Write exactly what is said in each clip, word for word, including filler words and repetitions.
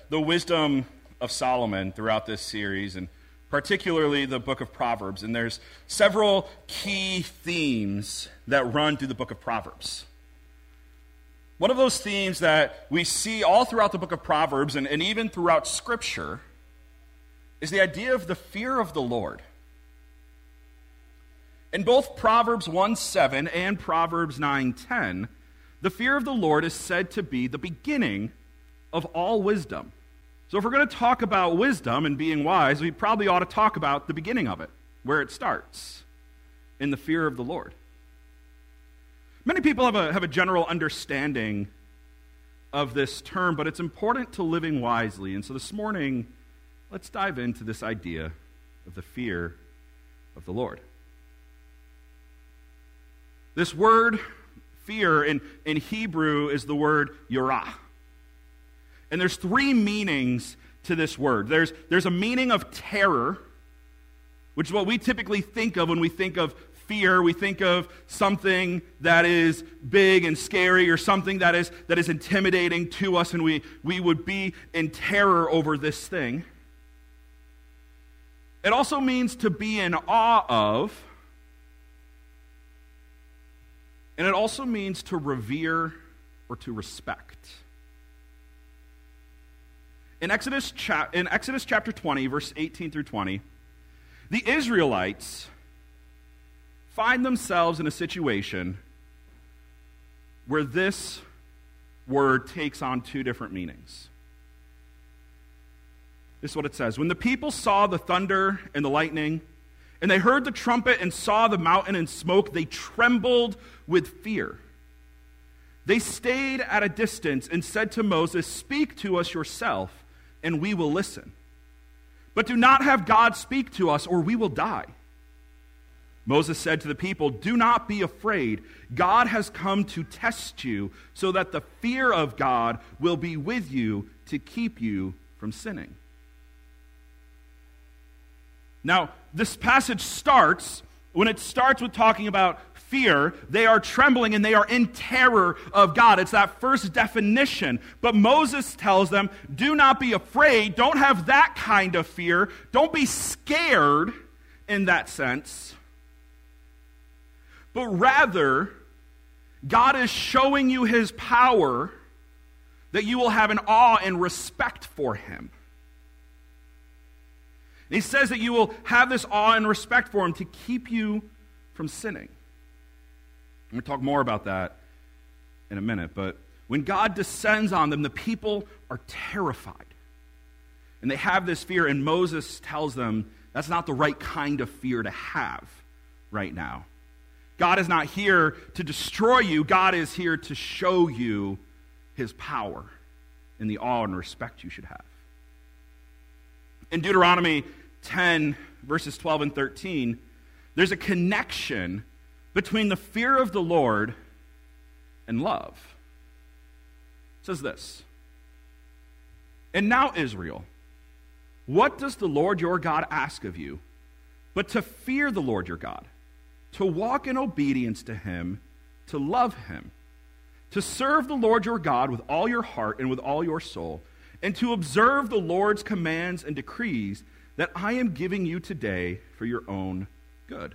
the wisdom of Solomon throughout this series, and particularly the book of Proverbs. And there's several key themes that run through the book of Proverbs. One of those themes that we see all throughout the book of Proverbs and, and even throughout Scripture is the idea of the fear of the Lord. In both Proverbs one seven and Proverbs nine ten, the fear of the Lord is said to be the beginning of all wisdom. So if we're going to talk about wisdom and being wise, we probably ought to talk about the beginning of it, where it starts, in the fear of the Lord. Many people have a, have a general understanding of this term, but it's important to living wisely. And so this morning, let's dive into this idea of the fear of the Lord. This word, fear, in, in Hebrew is the word yirah. And there's three meanings to this word. There's, there's a meaning of terror, which is what we typically think of when we think of fear. We think of something that is big and scary, or something that is, that is intimidating to us, and we, we would be in terror over this thing. It also means to be in awe of, and it also means to revere or to respect. In Exodus, cha- in Exodus chapter twenty, verse eighteen through twenty, the Israelites find themselves in a situation where this word takes on two different meanings. This is what it says. When the people saw the thunder and the lightning, and they heard the trumpet and saw the mountain and smoke, they trembled with fear. They stayed at a distance and said to Moses, "Speak to us yourself, and we will listen. But do not have God speak to us, or we will die." Moses said to the people, "Do not be afraid. God has come to test you, so that the fear of God will be with you to keep you from sinning." Now, this passage starts, when it starts with talking about fear, they are trembling and they are in terror of God. It's that first definition. But Moses tells them, do not be afraid. Don't have that kind of fear. Don't be scared in that sense. But rather, God is showing you his power, that you will have an awe and respect for him. And he says that you will have this awe and respect for him to keep you from sinning. I'm going to talk more about that in a minute, but when God descends on them, the people are terrified. And they have this fear, and Moses tells them that's not the right kind of fear to have right now. God is not here to destroy you. God is here to show you his power and the awe and respect you should have. In Deuteronomy ten, verses twelve and thirteen, there's a connection between the fear of the Lord and love. It says this, "And now, Israel, what does the Lord your God ask of you, but to fear the Lord your God, to walk in obedience to him, to love him, to serve the Lord your God with all your heart and with all your soul, and to observe the Lord's commands and decrees that I am giving you today for your own good."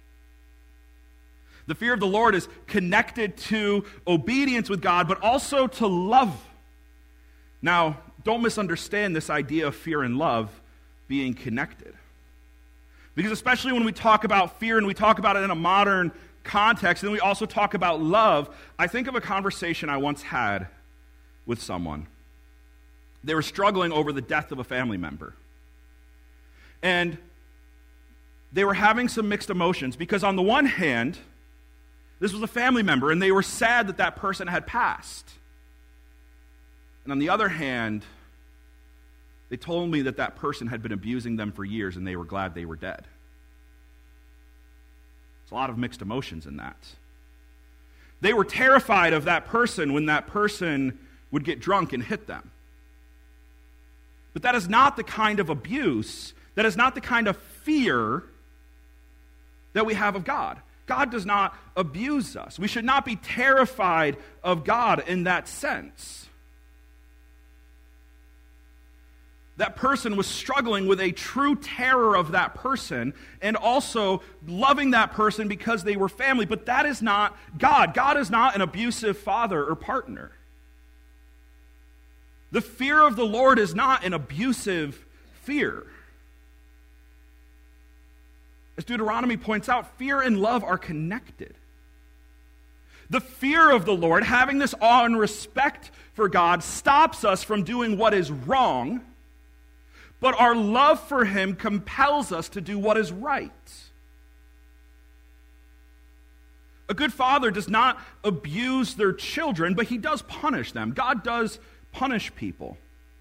The fear of the Lord is connected to obedience with God, but also to love. Now, don't misunderstand this idea of fear and love being connected. Because especially when we talk about fear and we talk about it in a modern context, and then we also talk about love, I think of a conversation I once had with someone. They were struggling over the death of a family member. And they were having some mixed emotions because on the one hand, this was a family member and they were sad that that person had passed. And on the other hand, they told me that that person had been abusing them for years and they were glad they were dead. There's a lot of mixed emotions in that. They were terrified of that person when that person would get drunk and hit them. But that is not the kind of abuse, that is not the kind of fear that we have of God. God does not abuse us. We should not be terrified of God in that sense. that person was struggling with a true terror of that person and also loving that person because they were family. But that is not God. God is not an abusive father or partner. The fear of the Lord is not an abusive fear. As Deuteronomy points out, fear and love are connected. The fear of the Lord, having this awe and respect for God, stops us from doing what is wrong, but our love for Him compels us to do what is right. A good father does not abuse their children, but he does punish them. God does punish people.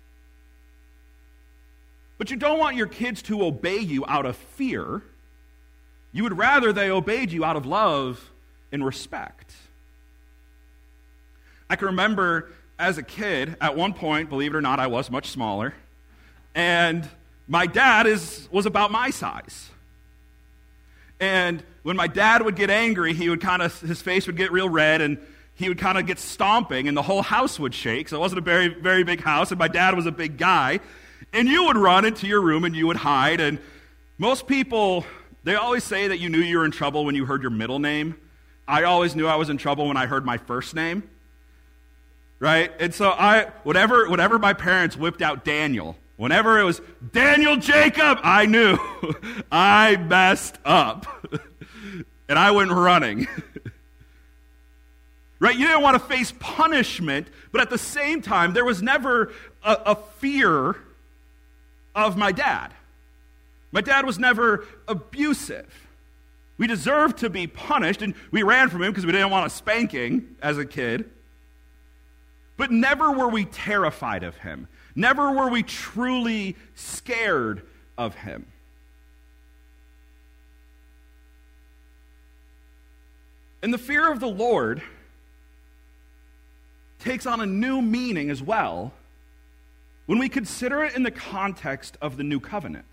But you don't want your kids to obey you out of fear. You would rather they obeyed you out of love and respect. I can remember as a kid, at one point, believe it or not, I was much smaller, and my dad is was about my size. And when my dad would get angry, he would kind of, his face would get real red, and he would kind of get stomping, and the whole house would shake. So it wasn't a very, very big house, and my dad was a big guy. And you would run into your room, and you would hide. And most people, they always say that you knew you were in trouble when you heard your middle name. I always knew I was in trouble when I heard my first name. Right? And so I, whatever, whatever my parents whipped out Daniel, whenever it was Daniel Jacob, I knew I messed up. And I went running. Right? You didn't want to face punishment, but at the same time, there was never a, a fear of my dad. My dad was never abusive. We deserved to be punished, and we ran from him because we didn't want a spanking as a kid. But never were we terrified of him. Never were we truly scared of him. And the fear of the Lord takes on a new meaning as well when we consider it in the context of the new covenant.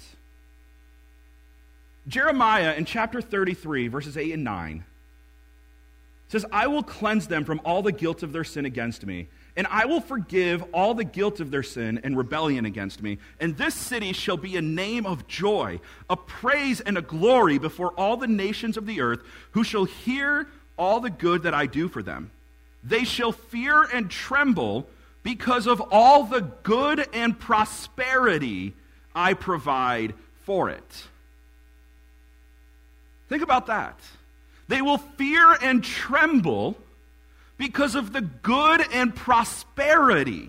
Jeremiah in chapter thirty-three, verses eight and nine, says, I will cleanse them from all the guilt of their sin against me, and I will forgive all the guilt of their sin and rebellion against me. And this city shall be a name of joy, a praise and a glory before all the nations of the earth, who shall hear all the good that I do for them. They shall fear and tremble because of all the good and prosperity I provide for it. Think about that. They will fear and tremble because of the good and prosperity.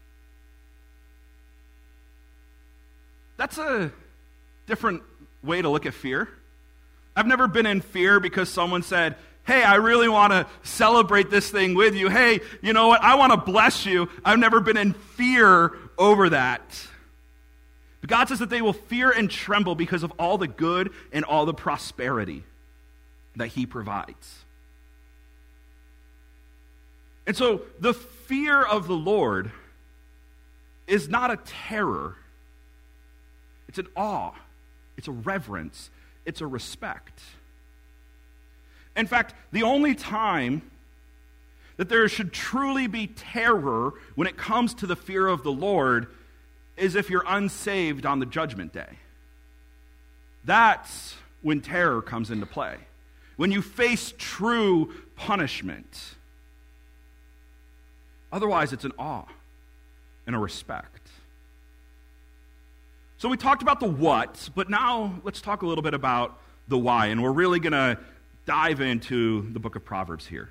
That's a different way to look at fear. I've never been in fear because someone said, hey, I really want to celebrate this thing with you. Hey, you know what? I want to bless you. I've never been in fear over that. But God says that they will fear and tremble because of all the good and all the prosperity that He provides. And so the fear of the Lord is not a terror. It's an awe. It's a reverence. It's a respect. In fact, the only time that there should truly be terror when it comes to the fear of the Lord is if you're unsaved on the judgment day. That's when terror comes into play. When you face true punishment. Otherwise, it's an awe and a respect. So we talked about the what, but now let's talk a little bit about the why. And we're really going to dive into the book of Proverbs here.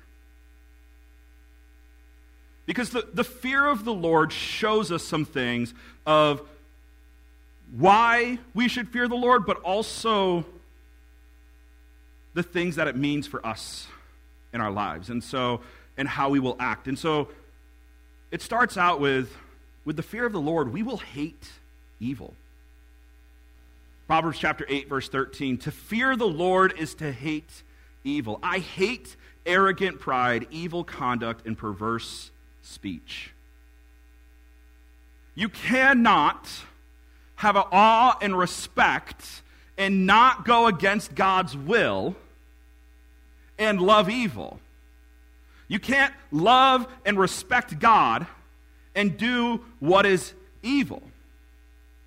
Because the, the fear of the Lord shows us some things of why we should fear the Lord, but also the things that it means for us in our lives, and so and how we will act. And so it starts out with, with the fear of the Lord, we will hate evil. Proverbs chapter eight, verse thirteen, to fear the Lord is to hate evil. I hate arrogant pride, evil conduct, and perverse speech. You cannot have an awe and respect and not go against God's will and love evil. You can't love and respect God and do what is evil.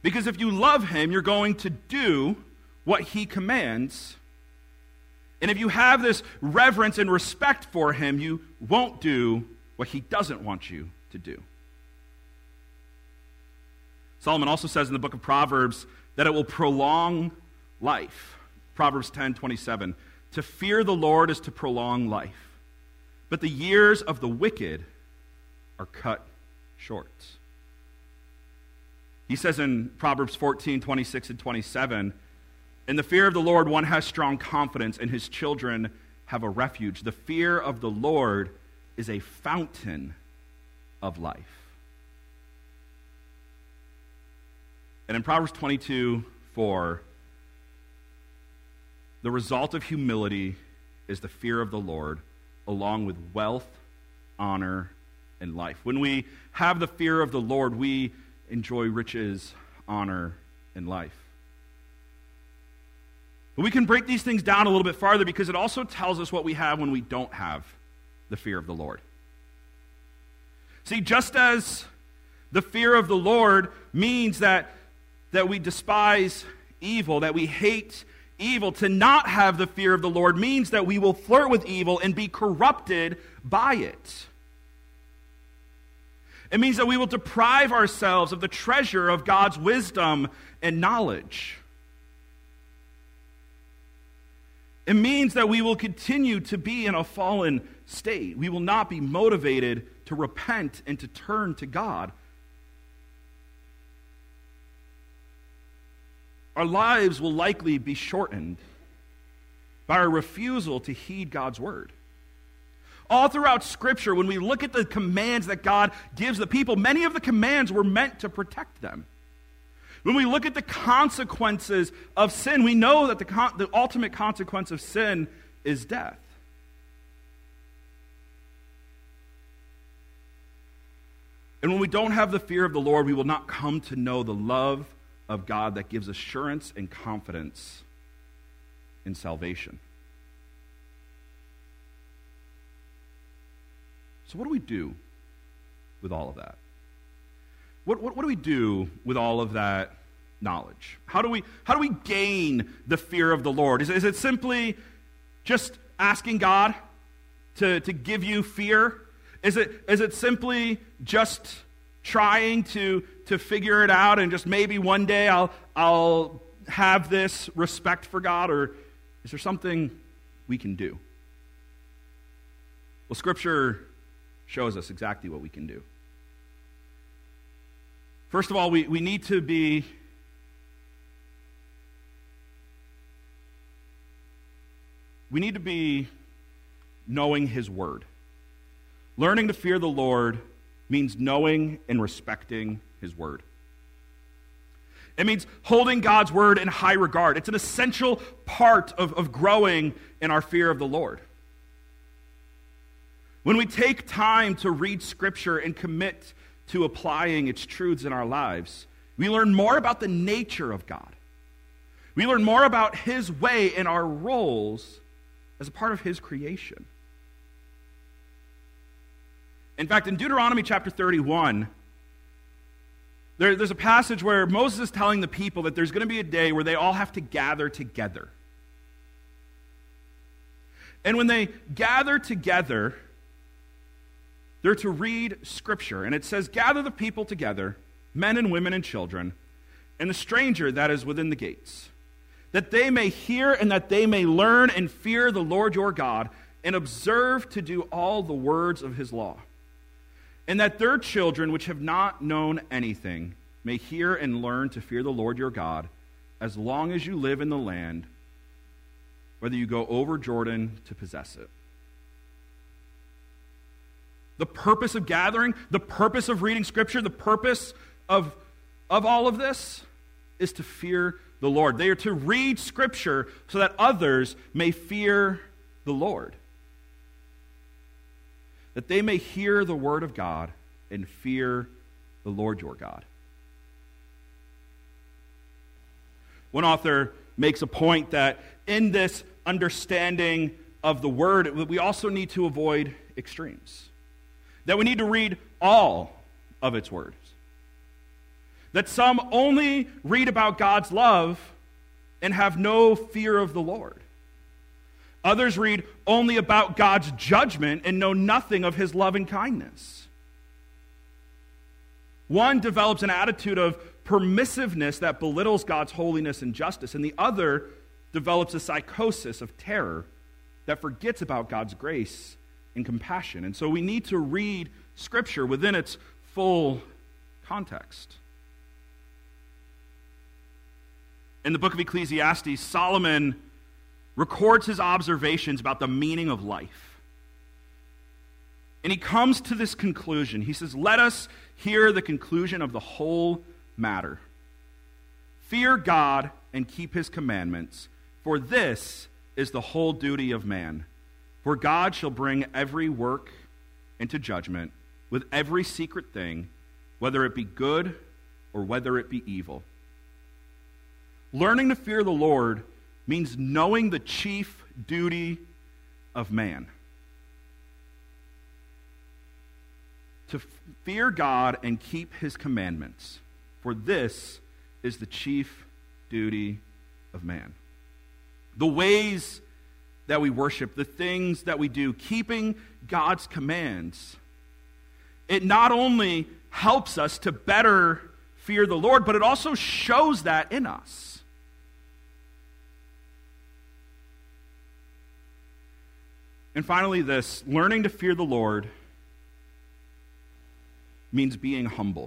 Because if you love him, you're going to do what he commands. And if you have this reverence and respect for him, you won't do what he doesn't want you to do. Solomon also says in the book of Proverbs that it will prolong life. Proverbs ten twenty-seven. To fear the Lord is to prolong life, but the years of the wicked are cut short. He says in Proverbs fourteen twenty-six and twenty-seven, in the fear of the Lord one has strong confidence, and his children have a refuge. The fear of the Lord is a fountain of life. And in Proverbs twenty-two four, the result of humility is the fear of the Lord, along with wealth, honor, and life. When we have the fear of the Lord, we enjoy riches, honor, and life. But we can break these things down a little bit farther because it also tells us what we have when we don't have the fear of the Lord. See, just as the fear of the Lord means that, that we despise evil, that we hate evil, to not have the fear of the Lord means that we will flirt with evil and be corrupted by it. It means that we will deprive ourselves of the treasure of God's wisdom and knowledge. It means that we will continue to be in a fallen state. We will not be motivated to repent and to turn to God. Our lives will likely be shortened by our refusal to heed God's word. All throughout Scripture, when we look at the commands that God gives the people, many of the commands were meant to protect them. When we look at the consequences of sin, we know that the, con- the ultimate consequence of sin is death. And when we don't have the fear of the Lord, we will not come to know the love of God that gives assurance and confidence in salvation. So what do we do with all of that? What, what, what do we do with all of that knowledge? How do we, how do we gain the fear of the Lord? Is, is it simply just asking God to, to give you fear? Is it, is it simply just trying to, to figure it out and just maybe one day I'll, I'll have this respect for God? Or is there something we can do? Well, Scripture shows us exactly what we can do. First of all, we, we need to be we need to be knowing His Word. Learning to fear the Lord means knowing and respecting His Word. It means holding God's Word in high regard. It's an essential part of, of growing in our fear of the Lord. When we take time to read Scripture and commit to applying its truths in our lives, we learn more about the nature of God. We learn more about His way and our roles as a part of His creation. In fact, in Deuteronomy chapter thirty-one, there, there's a passage where Moses is telling the people that there's going to be a day where they all have to gather together. And when they gather together, they're to read Scripture. And it says, "Gather the people together, men and women and children, and the stranger that is within the gates, that they may hear and that they may learn and fear the Lord your God, and observe to do all the words of His law. And that their children, which have not known anything, may hear and learn to fear the Lord your God, as long as you live in the land, whether you go over Jordan to possess it." The purpose of gathering, the purpose of reading Scripture, the purpose of, of all of this is to fear the Lord. They are to read Scripture so that others may fear the Lord. That they may hear the word of God and fear the Lord your God. One author makes a point that in this understanding of the word, we also need to avoid extremes. That we need to read all of its words. That some only read about God's love and have no fear of the Lord. Others read only about God's judgment and know nothing of his love and kindness. One develops an attitude of permissiveness that belittles God's holiness and justice, and the other develops a psychosis of terror that forgets about God's grace and compassion. And so we need to read Scripture within its full context. In the book of Ecclesiastes, Solomon records his observations about the meaning of life. And he comes to this conclusion. He says, "Let us hear the conclusion of the whole matter. Fear God and keep his commandments, for this is the whole duty of man. For God shall bring every work into judgment with every secret thing, whether it be good or whether it be evil." Learning to fear the Lord means knowing the chief duty of man. To fear God and keep his commandments, for this is the chief duty of man. The ways that we worship, the things that we do, keeping God's commands, it not only helps us to better fear the Lord, but it also shows that in us. And finally, this, learning to fear the Lord means being humble.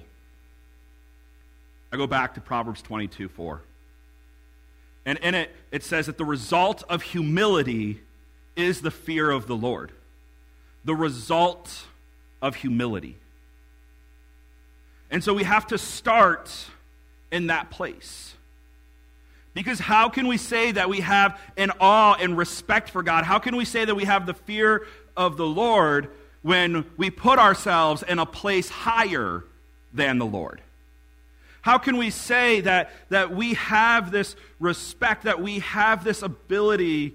I go back to Proverbs twenty-two four. And in it, it says that the result of humility is the fear of the Lord. The result of humility. And so we have to start in that place. Because how can we say that we have an awe and respect for God? How can we say that we have the fear of the Lord when we put ourselves in a place higher than the Lord? How can we say that, that we have this respect, that we have this ability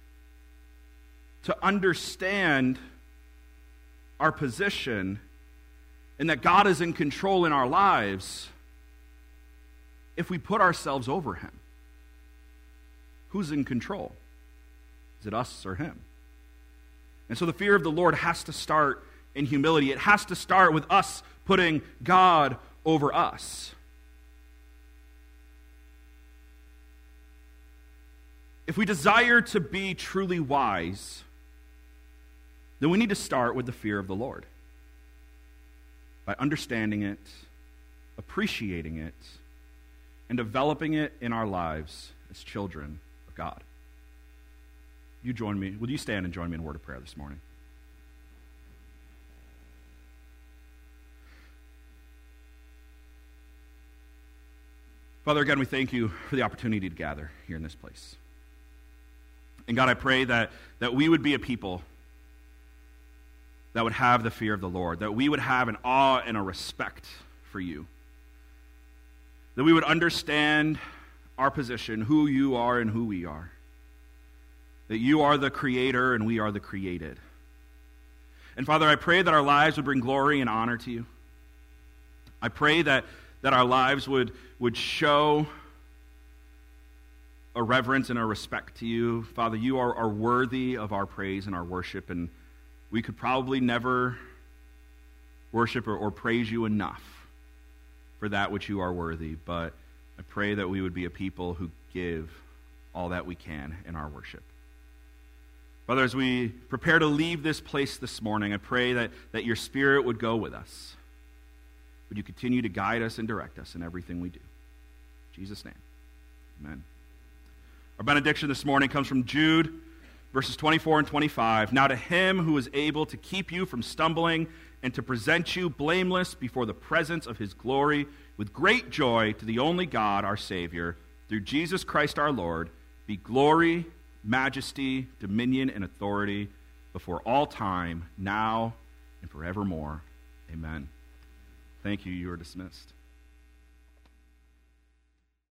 to understand our position and that God is in control in our lives if we put ourselves over him? Who's in control? Is it us or him? And so the fear of the Lord has to start in humility. It has to start with us putting God over us. If we desire to be truly wise, then we need to start with the fear of the Lord. By understanding it, appreciating it, and developing it in our lives as children of God. You join me. Will you stand and join me in a word of prayer this morning? Father, again, we thank you for the opportunity to gather here in this place. And God, I pray that, that we would be a people that would have the fear of the Lord, that we would have an awe and a respect for you, that we would understand our position, who you are and who we are, that you are the creator and we are the created. And Father, I pray that our lives would bring glory and honor to you. I pray that, that our lives would, would show a reverence and a respect to you. Father, you are, are worthy of our praise and our worship, and we could probably never worship or, or praise you enough for that which you are worthy, but I pray that we would be a people who give all that we can in our worship. Father, as we prepare to leave this place this morning, I pray that, that your Spirit would go with us. Would you continue to guide us and direct us in everything we do? In Jesus' name, amen. Our benediction this morning comes from Jude, verses twenty-four and twenty-five. Now to him who is able to keep you from stumbling and to present you blameless before the presence of his glory with great joy, to the only God, our Savior, through Jesus Christ our Lord, be glory, majesty, dominion, and authority before all time, now and forevermore. Amen. Thank you. You are dismissed.